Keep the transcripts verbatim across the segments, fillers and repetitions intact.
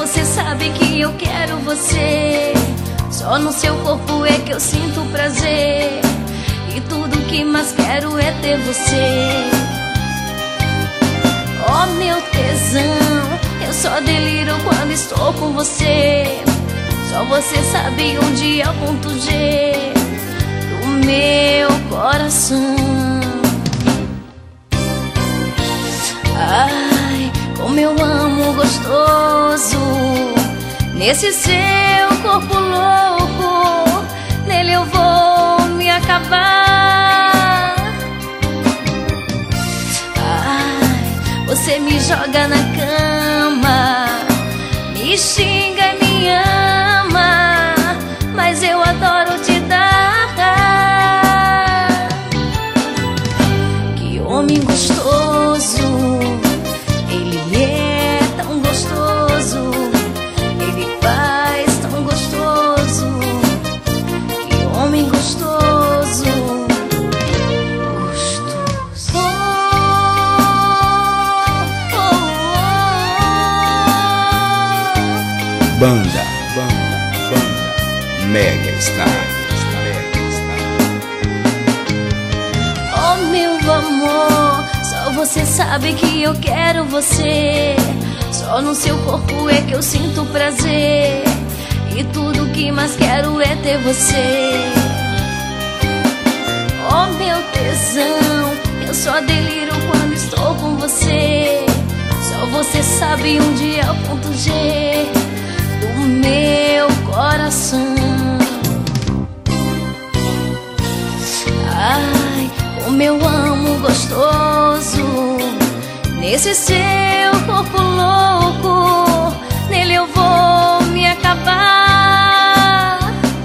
você sabe que eu quero você. Só no seu corpo é que eu sinto prazer, e tudo que mais quero é ter você. Oh, meu tesão, eu só deliro quando estou com você. Só você sabe onde é o ponto G do meu coração. Ai, como eu amo gostoso nesse seu corpo louco. Nele eu vou me acabar. Ai, você me joga na cama, me xinga e me ama, mas eu adoro te dar. Que homem gostoso, ele é tão gostoso, ele faz tão gostoso. Que homem gostoso, gostoso. Oh, oh, oh. Banda, banda, banda Mega Star. Oh, meu amor, só você sabe que eu quero você. Só no seu corpo é que eu sinto prazer, e tudo que mais quero é ter você. Oh, meu tesão, eu só deliro quando estou com você. Só você sabe onde é o ponto G do meu coração. Ai, como eu amo gostoso nesse seu corpo louco. Nele eu vou me acabar.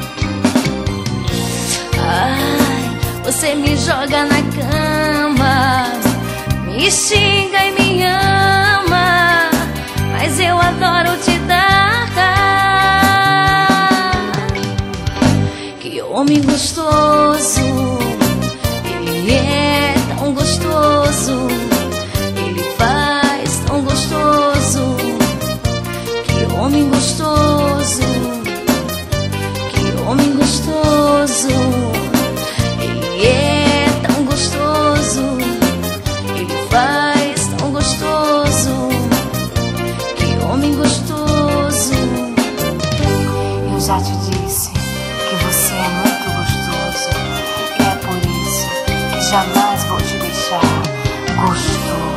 Ai, você me joga na cama, me xinga e me ama, mas eu adoro te dar. Que homem gostoso, ele é tão gostoso, ele faz tão gostoso. Que homem gostoso, que homem gostoso, ele é tão gostoso, ele faz tão gostoso. Que homem gostoso. Eu já te disse que você é muito gostoso, e é por isso que jamais vou te deixar gostoso.